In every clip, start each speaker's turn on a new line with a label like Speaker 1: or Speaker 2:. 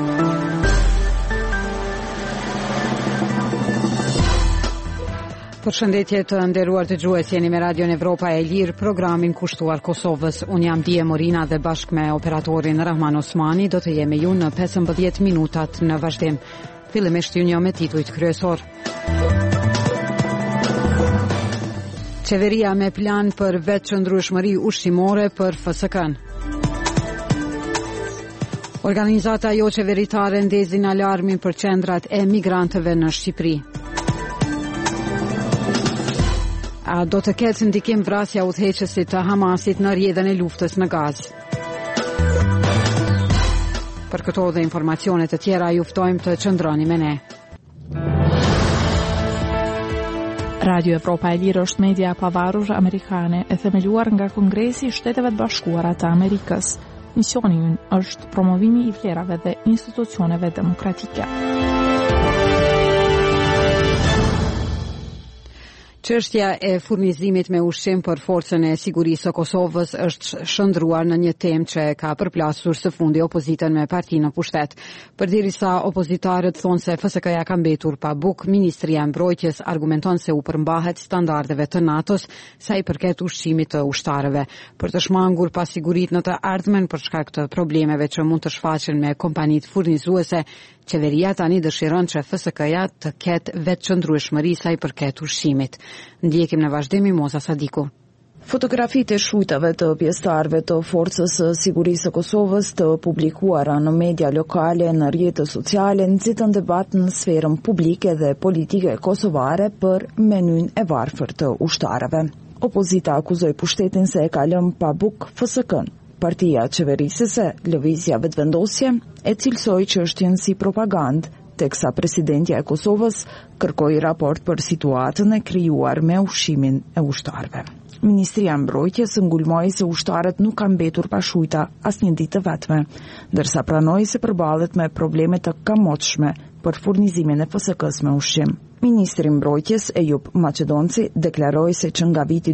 Speaker 1: Përshëndetje të nderuar dëgjues, jeni me Radion Evropa e Lirë, programin kushtuar Kosovës. Unë jam Dije Morina dhe bashkë me operatorin Rahman Osmani do të jemi ju në 15 minutat në vazhdim. Fillimisht ju një me titujt kryesor. Qeveria me plan për vetëqëndrueshmëri ushqimore për FSK-n. Organizata jo qeveritare ndezin alarmin për qendrat e migrantëve në Shqipëri. A do të ketë ndikim vrasja udhëheqësit të Hamasit në rrjedhën e luftës në Gazë. Për këto dhe informacione të tjera ju ftojmë të qëndroni me ne.
Speaker 2: Radio Evropa e Lirë është media pavarur amerikane e themeluar nga Kongresi i Shteteve të Bashkuara të Amerikës. Misioni i ynë është promovimi i vlerave dhe institucioneve demokratike.
Speaker 1: Çështja e furnizimit me ushqim për forcën e sigurisë së Kosovës është shndruar në një temë që ka përplasur së fundi opozitën me partinë në pushtet. Përderisa opozitarët thonë se FSK-ja ka mbetur pa buk, Ministria e Mbrojtjes argumenton se u përmbahet standardeve të NATO-s sa i përket ushqimit të ushtarëve. Për të shmangur pasiguritë në të ardhmen për shkak të problemeve që mund të shfaqen me kompanitë furnizuese, qeveria tani dëshiron që FSK-ja të ketë vetëqëndrueshmëri sa i përket ushqimit. Ndjekim në vazhdim Moza Sadiku.
Speaker 3: Fotografitë e shujtave të pjesëtarëve të Forcës së Sigurisë së Kosovës të publikuara në media lokale në rrjetet sociale nxitën debat në sferën publike dhe politike kosovare për menyn e varfër të ushtarëve. Opozita akuzoi pushtetin se e ka lënë pa buk FSK-n. Partia qeverisëse, Lëvizja Vetëvendosje, e cilësoi çështjen si propagandë, teksa presidentja e Kosovës kërkoi raport për situatën e krijuar me ushqimin e ushtarëve. Ministria e Mbrojtjes ngulmoi se ushtarët nuk kanë mbetur pa shujta asnjë ditë të vetme, ndërsa pranoi se përballet me probleme të kamotshme për furnizimin e FSK-s me ushqim. Ministri i Mbrojtjes Ejub Maqedonci deklaroi se që nga viti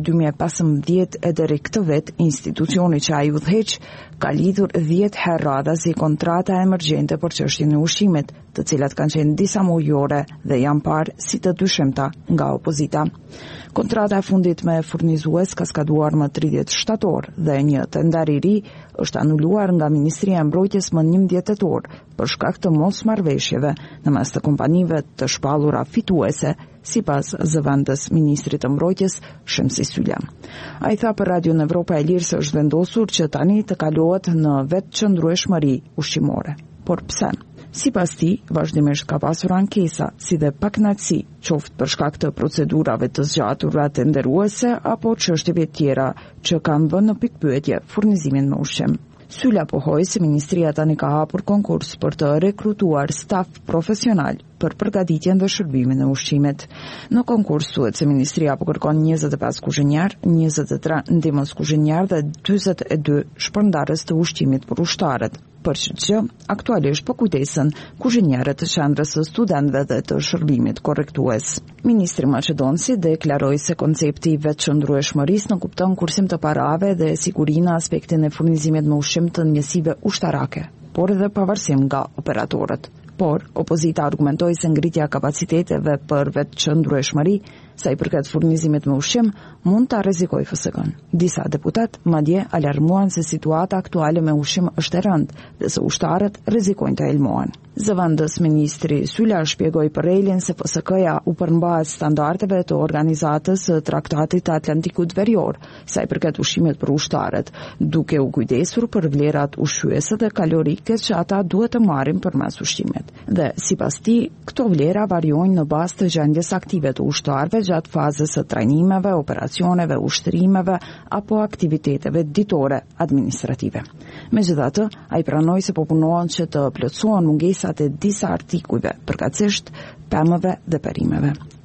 Speaker 3: 2015 e deri këtë vit, institucioni që ai udhëheq ka lidhur 10 herë radhazi kontrata emergjente për çështjen e ushqimit, të cilat kanë qenë disa mujore dhe janë parë si të dyshimta nga opozita. Kontrata e fundit me furnizues ka skaduar më 30 shtator dhe një tender i ri është anuluar nga Ministria e Mbrojtjes më 11 tetor për shkak të mosmarrëveshjeve në mes të kompanive të shpallura fituese, sipas zëvendës ministrit të Mbrojtjes Shemsi Sylla. Ai tha për Radion Evropa e Lirë se është vendosur që tani të kalohet në vetëqëndrueshmëri ushqimore. Por pse? Sipas tij, vazhdimisht ka pasur ankesa, si dhe pakënaqësi, qoftë për shkak të procedurave të zgjatura tenderuese apo çështjeve tjera që kanë vënë në pikpyetje furnizimin me ushqim. Sylla pohoi se ministria tani ka hapur konkurs për të rekrutuar staf profesional për përgatitjen dhe shërbimin e ushqimit. Në konkurs thuhet se ministria po kërkon 25 kuzhinjar, 23 ndihmës kuzhinjar dhe 42 shpërndarës të ushqimit për ushtarët, për që aktualisht po kujdesen kuzhinjarët të qendrës së studentëve dhe të shërbimit korrektues. Ministri Maqedonci deklaroi se koncepti i vetëqëndrueshmërisë në kupton kursim të parave dhe sigurinë aspektin e furnizimit me ushqim të njësive ushtarake, por edhe pavarësim nga operatorët. Por, opozita argumentoi se ngritja kapaciteteve për vetëqëndrueshmëri sa i përket furnizimit me ushqim mund ta rrezikojë FSK-n. Disa deputat madje alarmuan se situata aktuale me ushqim është e rëndë dhe se ushtarët rrezikojnë të elmohen. Zëvendës ministri Sylla shpjegoi për Relin se FSK-ja u përmbahet standardeve të organizatës së Traktatit të Atlantikut Verior sa i përket ushqimit për ushtarët, duke u kujdesur për vlerat ushqyese dhe kalorike që ata duhet të marrin përmes ushqimit. Dhe sipas tij, këto vlera variojnë në bazë të gjendjes aktive të ushtarëve gjatë fazës së trajnimeve, operacioneve, ushtrimeve apo aktiviteteve ditore administrative. Megjithatë, ai pranoi se po punohen që të plotësohen mungesat e disa artikujve, përkatësisht pemëve dhe perimeve.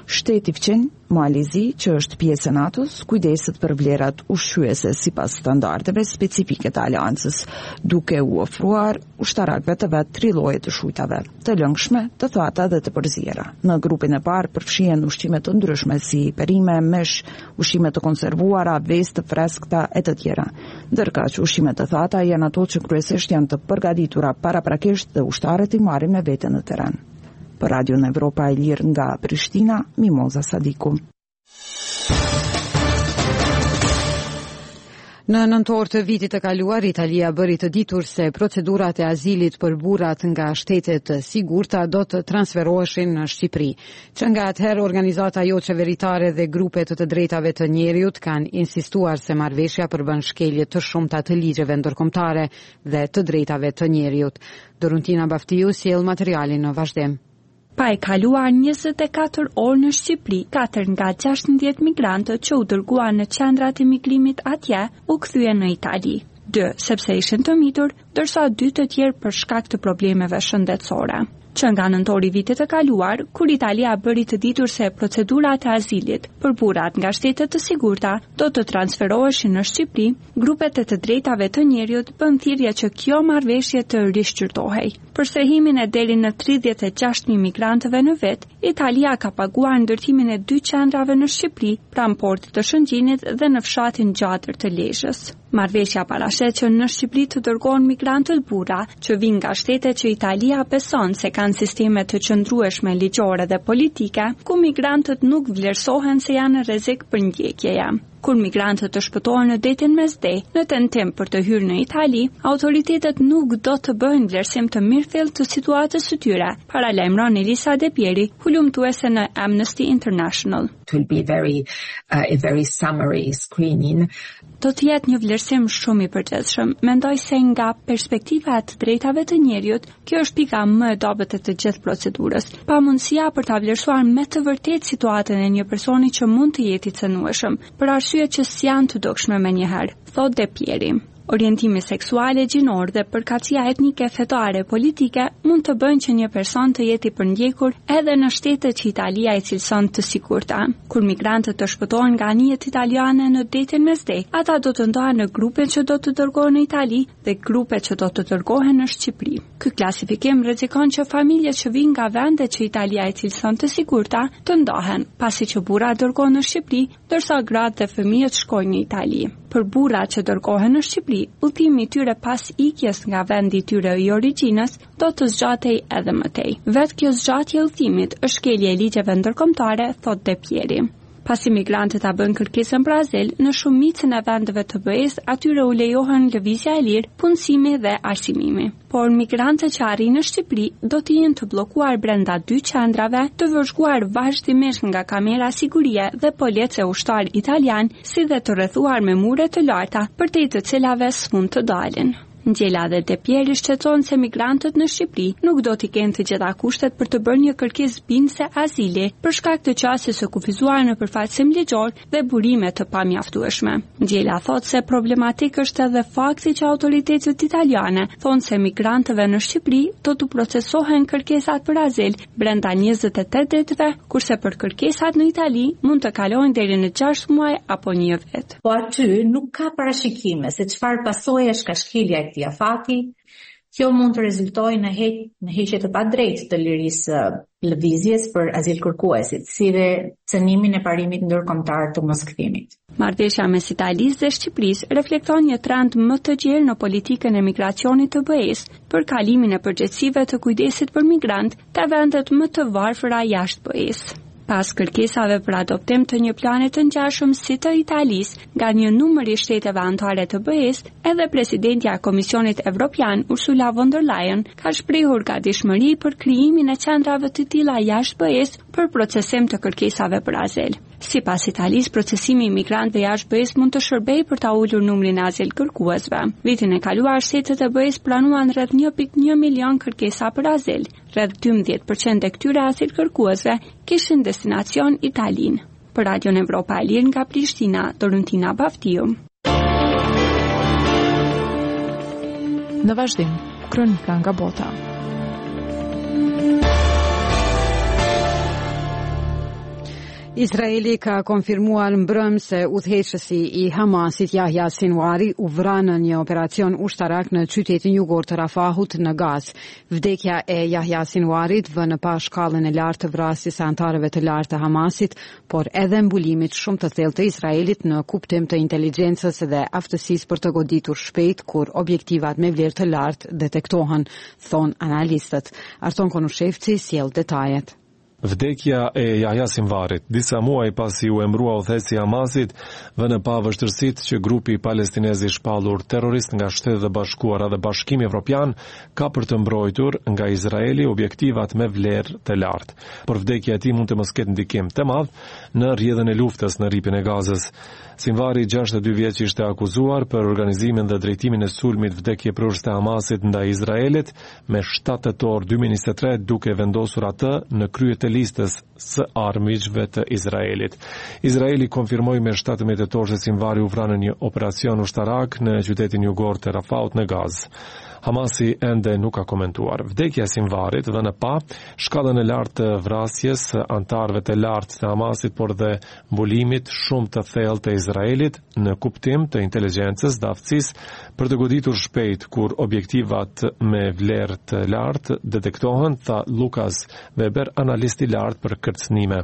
Speaker 3: Shteti fqin, Malizi, që është pjesë e NATO-s, kujdeset për vlerat ushqyese sipas standardeve specifike të aleancës, duke u ofruar ushtarakëve të vet 3 lloje të shujtave, të lëngshme, të thata dhe të përzjera. Në grupin e parë përfshihen ushqime të ndryshme si perime, mesh, ushqime të konservuara, vezë të freskëta e të tjera. Ndërka që ushqimet të thata janë ato që kryesisht janë të përgatitura paraprakisht dhe ushtarët i marrin me vete në terren. Për Radio në Evropa e Lirë nga Prishtina, Mimoza Sadiku.
Speaker 1: Në nëntor të vitit të kaluar, Italia bëri të ditur se procedurat e azilit për burrat nga shtetet të sigurta do të transferoheshin në Shqipëri. Që nga atëherë organizata jo qeveritare dhe grupet të drejtave të njerëzit kanë insistuar se marrëveshja përbën shkelje të shumta të ligjeve ndërkombëtare dhe të drejtave të njerëzit. Doruntina Baftiu sjell materialin në vazhdim.
Speaker 4: Pa e kaluar 24 orë në Shqipëri, 4 nga 16 migrantët që u dërguan në qendrat e migrimit atje u kthyen në Itali. 2 sepse ishin të mitur, ndërsa 2 të tjerë për shkak të problemeve shëndetësore. Që nga nëntori vitit të kaluar, kur Italia bëri të ditur se procedurat e azilit për burrat nga shtetet të sigurta do të transferoheshin në Shqipëri, grupet e të drejtave të njerëzit bën thirrje që kjo marrëveshje të rishqyrtohej. Për strehimin e deri në 36.000 migrantëve në vit, Italia ka paguar ndërtimin e 2 qendrave në Shqipëri, pranë portit të Shëngjinit dhe në fshatin Gjatër të Lezhës. Marrëveshja parashet që në Shqipëri të dërgohen migrantët burra që vijnë nga shtete që Italia beson se kanë sisteme të qëndrueshme ligjore dhe politike, ku migrantët nuk vlerësohen se janë në rrezik për ndjekjeja. Kur migrantët të shpëtohen në detin Mesdhe, në tentim për të hyrë në Itali, autoritetet nuk do të bëjnë vlerësim të mirëfill të situatës së tyre, paralajmëron Elisa De Pieri, hulumtuese në Amnesty International.
Speaker 5: It will be a very summary screening.
Speaker 4: Do të jetë një vlerësim shumë i përgjithshëm. Mendoj se nga perspektiva e të drejtave të njerëzit, kjo është pika më e dobët e të gjithë procedurës. Pa mundësia për ta vlerësuar me të vërtetë situatën e një personi që mund të jetë i cënueshëm, për arsye që s'janë të dukshme menjëherë, thot De Pieri. Orientimi seksuale, gjinor dhe përkatësia etnike, fetare, politike mund të bëjnë që një person të jetë i përndjekur edhe në shtetet që Italia i cilëson të sigurta. Kur migrantët të shpëtohen nga anijet italiane në detin Mesdhe, ata do të ndohen në grupet që do të dërgohen në Itali dhe grupet që do të dërgohen në Shqipëri. Ky klasifikim rrezikon që familjet që vijnë nga vendet që Italia i cilëson të sigurta të ndohen, pasi që burrat dërgohen në Shqipëri, ndërsa gratë dhe fëmijët shkojnë në Itali. Për burrat që dërgohen në Shqipëri, udhimi i tyre pas ikjes nga vendi i tyre i origjinës do të zgjatej edhe më tej. Vetë kjo zgjatje e udhimit është shkelje e ligjeve ndërkombëtare, thot De Pieri. Pasi migrantët ta bën kërkesën për azil, në shumicën e vendeve të BE-s atyre u lejohen lëvizja e lirë, punësimi dhe arsimimi. Por migrantët që arrin në Shqipëri do të jenë të bllokuar brenda 2 qendrave, të vëzhguar vazhdimisht nga kamera sigurie dhe policë ushtar italian, si dhe të rrethuar me mure të larta, përtej të cilave s'mund të dalin. Ngjela dhe De Pieri shqetëson se migrantët në Shqipëri nuk do t'i kenë të gjitha kushtet për të bërë një kërkesë bindëse azili për shkak të qasjes së kufizuar në përfaqësim ligjor dhe burime të pamjaftueshme. Ngjela thotë se problematik është edhe fakti që autoritetet italiane thonë se migrantëve në Shqipëri do të procesohen kërkesat për azil brenda 28 ditëve, kurse për kërkesat në Itali mund të kalojnë deri në 6 muaj apo 1 vit.
Speaker 6: Po aty nuk ka parashikime se çfarë pasojësh ka shkelja e këtij afati. Kjo mund të rezultojë në heqje të padrejtë të lirisë lëvizjes për azil kërkuesit, si dhe cënimin e parimit ndërkombëtar të moskthimit.
Speaker 4: Marrëveshja mes Italisë dhe Shqipërisë reflekton një trend më të gjerë në politikën e migracionit të BE-s për kalimin e përgjegjësive të kujdesit për migrant te vendet më të varfëra jashtë BE-s. Pas kërkesave për adoptim të një plani të ngjashëm si të Italisë nga një numër i shteteve anëtare të BE-s, edhe presidentja e Komisionit Evropian Ursula von der Leyen ka shprehur gatishmëri për krijimin e qendrave të tilla jashtë BE-s për procesim të kërkesave për azil. Sipas Italisë, procesimi i migrantëve jashtë BE-s mund të shërbejë për ta ulur numrin e azil kërkuesve. Vitin e kaluar, shtetet e BE-s planuan rreth 1.1 milion kërkesa për azil. Rreth 12% e këtyre azil kërkuesve kishin destinacion Italinë. Për Radion Evropa e Lirë nga Prishtina, Doruntina Baftiu.
Speaker 2: Në vazhdim, kronika nga bota.
Speaker 1: Izraeli ka konfirmuar mbrëm se udhëheqësi I Hamasit Yahya Sinwari u vra në një operacion ushtarak në qytetin jugor të Rafahut në Gazë. Vdekja e Yahya Sinwarit vën pa shkallën e lartë të vrasjes së anëtarëve të lartë të Hamasit, por edhe mbulimit shumë të thellë të Izraelit në kuptim të inteligjencës dhe aftësisë për të goditur shpejt kur objektivat me vlerë të lartë detektohen, thon analistët. Arton Konushevci sjell detajet.
Speaker 7: Vdekja e Yahya Sinwarit, disa muaj pasi u emërua udhëheqësi I Hamasit, vënë pa vështirësitë që grupi palestinez I shpallur terrorist nga Shtetet e Bashkuara dhe Bashkimi Evropian ka për të mbrojtur nga Izraeli objektivat me vlerë të lartë. Por vdekja e tij mund të mos ketë ndikim të madh në rrjedhën e luftës në rripin e Gazës. Sinwari, 62 vjeç, ishte akuzuar për organizimin dhe drejtimin e sulmit vdekjeprurës të Hamasit ndaj Izraelit me 7 tetor 2023, duke vendosur atë në krye të listës së armiqve të Izraelit. Izraeli konfirmoi me 17 tetor se Sinwari u vra në një operacion ushtarak në qytetin jugor të Rafahut në Gazë. Hamasi ende nuk ka komentuar. Vdekja e Sinwarit vënë pa shkallën e lartë të vrasjes së anëtarëve të lartë të Hamasit, por dhe mbulimit shumë të thellë të Izraelit në kuptim të inteligjencës dhe aftësisë për të goditur shpejt kur objektivat me vlerë të lartë detektohen, tha Lukas Weber, analist I lartë për kërcënime.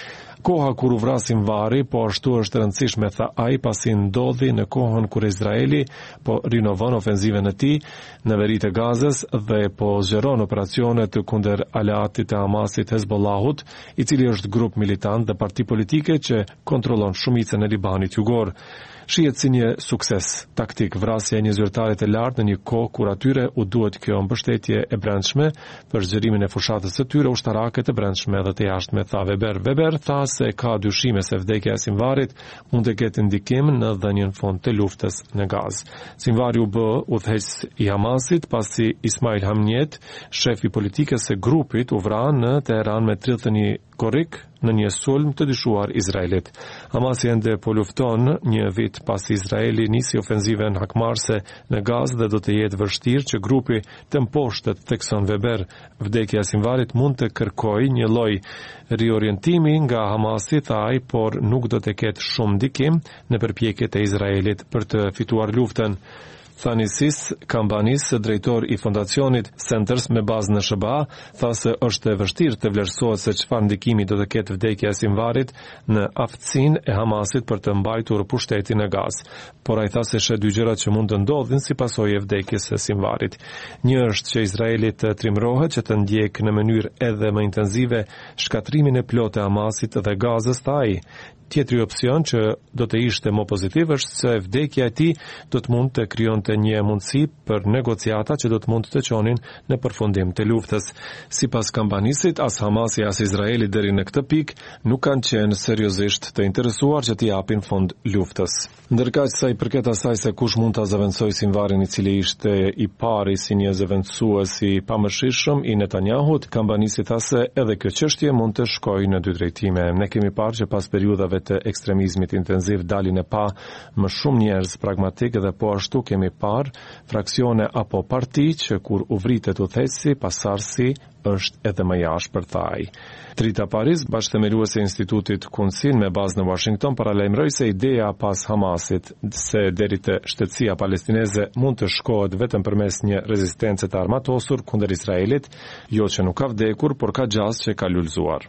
Speaker 7: Koha kur u vra Sinwari, po ashtu është rëndësishme, tha ai, pasi ndodhi në kohën kur Izraeli po rinovon ofenzivën e tij në veri të Gazës dhe po zgjeron operacionet kundër aleatit të Hamasit Hezbollahut, I cili është grup militant dhe parti politike që kontrollon shumicën e Libanit jugor. Shihet si një sukses taktik vrasja e një zyrtari të lartë në një kohë kur atyre u duhet kjo mbështetje e brendshme për zgjerimin e fushatës së tyre ushtarake të brendshme dhe të jashtme, tha Weber. Weber tha se ka dyshime se vdekja e Sinwarit mund të ketë ndikim në dhënien fond të luftës në Gazë. Sinwari u bë udhëheqës I Hamasit pasi Ismail Hamniet, shefi politikës së grupit, u vra në Teheran me 31 korrik në një sulm të dyshuar Izraelit. Hamasi ende po lufton një vit pasi Izraeli nisi ofenzivën hakmarrëse në Gazë dhe do të jetë vështirë që grupi të mposhtet, thekson Weber. Vdekja e Sinwarit mund të kërkojë një lloj riorientimi nga Hamasi, tha ai, por nuk do të ketë shumë ndikim në përpjekjet e Izraelit për të fituar luftën. Thanisis Kambanis, drejtor I fondacionit Centers me bazë në SBA, tha se është e vështirë të vlerësohet se çfarë ndikimi do të ketë vdekja e Sinwarit në aftësinë e Hamasit për të mbajtur pushtetin në Gazë. Por ai tha se sheh dy gjëra që mund të ndodhin si pasojë e vdekjes së Sinwarit. Një është që Izraeli të trimrohet që të ndjekë në mënyrë edhe më intensive shkatrimin e plotë të Hamasit dhe Gazës, tha ai. Tjetri opsion që do të ishte më pozitiv është se vdekja e tij do të mund të krijonte një mundësi për negociata që do të mund të çonin në përfundim të luftës. Sipas Kambanisit, as Hamasi as Izraeli deri në këtë pikë nuk kanë qenë seriozisht të interesuar që t'i japin fund luftës. Ndërkaq sa I përket asaj se kush mund ta zëvendësojë Sinwarin, I cili ishte I pari si një zëvendësues I pamëshirshëm I Netanyahut, Kambanisi tha se edhe kjo çështje mund të shkojë në dy drejtime. Ne kemi parë që pas periudhave të ekstremizmit intensiv dalin e pa më shumë njerëz pragmatik dhe po ashtu kemi parë fraksione apo parti që kur u vritet udhëheqësi, pasardhësi është edhe më i ashpër, tha ai. Trita Paris, bashkëthemeluese e Institutit Kunsin me bazë në Washington, paralajmëroi se ideja pas Hamasit se deri te shtetësia palestineze mund të shkohet vetëm përmes një rezistence të armatosur kundër Izraelit, jo që nuk ka vdekur, por ka gjasë që ka lulëzuar.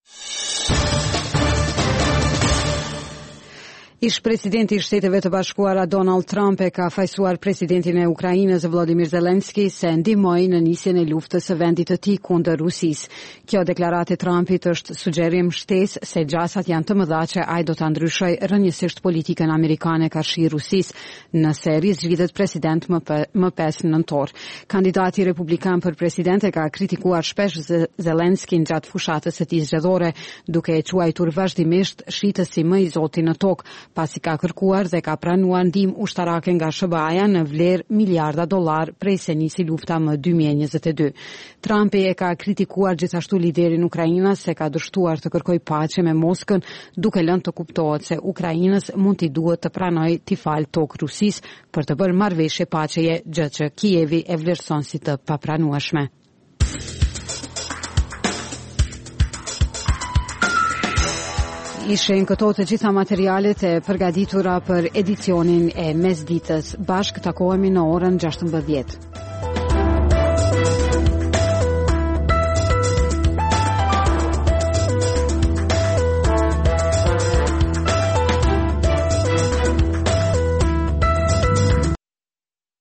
Speaker 1: Ish-presidenti I Shteteve të Bashkuara Donald Trump e ka fajsuar presidentin e Ukrainës Volodymyr Zelensky se ndihmoi në nisjen e luftës së vendit të tij kundër Rusisë. Kjo deklaratë e Trumpit është sugjerim shtesë se gjasat janë të mëdha që ai do ta ndryshojë rrënjësisht politikën amerikane karshi Rusisë nëse rizgjidhet president më 5 nëntor. Kandidati republikan për president e ka kritikuar shpesh Zelenskyn gjatë fushatës së tij zgjedhore, duke e quajtur vazhdimisht shitësi më I Zotit në tokë, pasi ka kërkuar dhe ka pranuar ndihmë ushtarake nga SBA-ja në vlerë miliarda dollar prej se nisi lufta më 2022. Trumpi e ka kritikuar gjithashtu liderin Ukrainës se ka dështuar të kërkojë paqe me Moskën, duke lënë të kuptohet se Ukrainës mund t'i duhet të pranojë t'i falë tokë Rusisë për të bërë marrëveshje paqeje, gjë që Kijevi e vlerëson si të papranueshme. Ishin këto të gjitha materialet e përgatitura për edicionin e mesditës. Bashkë takohemi në orën 16.